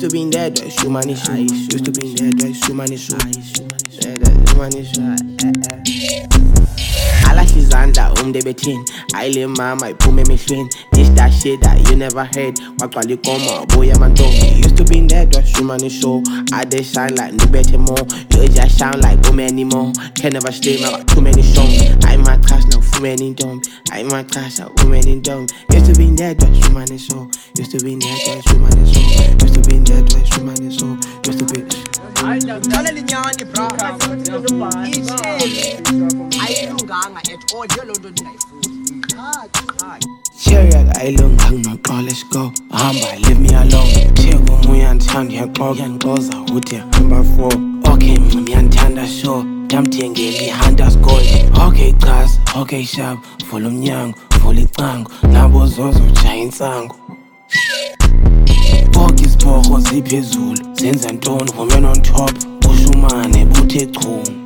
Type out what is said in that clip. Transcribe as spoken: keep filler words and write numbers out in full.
to be in there, do shoe money shoe. Used to be in there, do shoe money shoe. Shoe money shoe. I like his under, um de betin. I lay mama, I put me machine. This that shit that you never heard. Wakali koma, boy I'm do. Used to be in there, do shoe money show. I they shine like no better more. You just shine like no anymore. Can never stay, I got too many songs. I'm my class now, for many dumb. I'm my class now, for many dumb. Used to be in there, do shoe money show. Used to be in there, do shoe money show. Used to be in there, do shoe money show. Used to be. I don't know. Chariot, I long hang no call, let's go. Hamba, leave me alone. Chego Muyan Town, ya cog and goes out with your number four. Okay, Muyan Tanda show. Dumpty and Gilly, Hunters gold. Okay, class, okay, sharp. Follow Nyang, follow Tango. Nabos also giant sango. Focus, Poho, Zip Zul. Sense and tone, women on top. Ushumane, Bute Kung.